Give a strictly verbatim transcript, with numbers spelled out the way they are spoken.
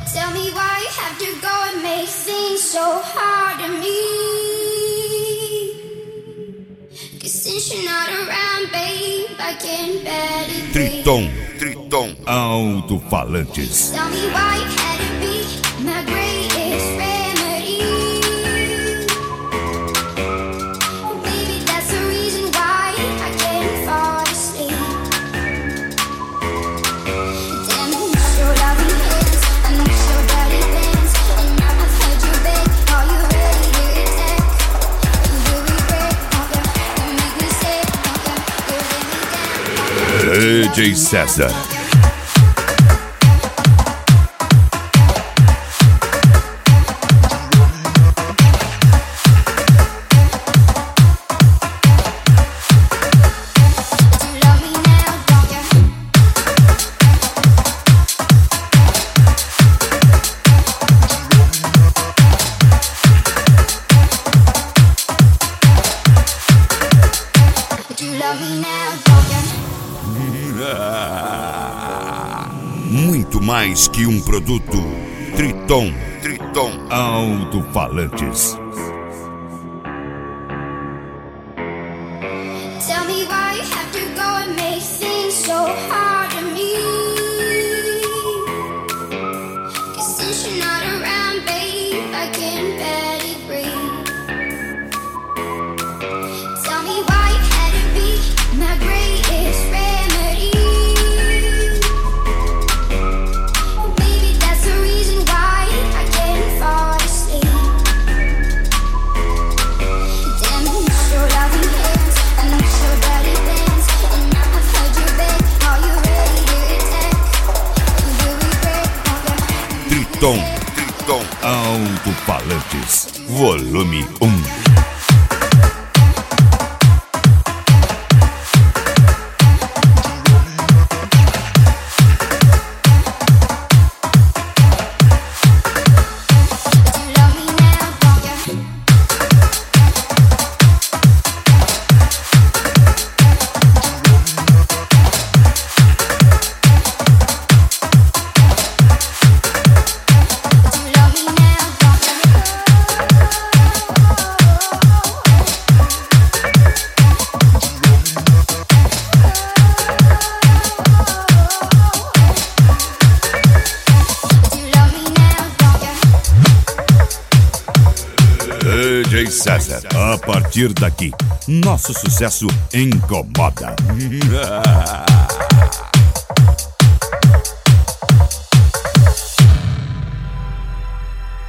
Tell me why you have to go and make things so hard on me. Cause since you're not around, babe, I can barely breathe. Triton, Triton, alto-falantes. Tell me why you had to be my greatest remedy. Baby, that's the reason why I can't fall asleep. Damn, you so loving hands, I know so body bands, and I've heard you beg, are you ready to attack? You will regret, okay, you make me say, okay, you let me down, D J César. Muito mais que um produto. Triton, Triton, alto-falantes. Tell me why you have to go and make things so hard on me. Cause since you're not around, babe, I can barely breathe. Tell me why you had to be my greatest remedy. Baby, that's the reason why I can't fall asleep. Damn, you so loving hands, I know so body bands, and I've heard you beg, are you ready to attack? You will regret, okay. Triton, Triton, alto-falantes. Volume um. D J César. A partir daqui, nosso sucesso incomoda.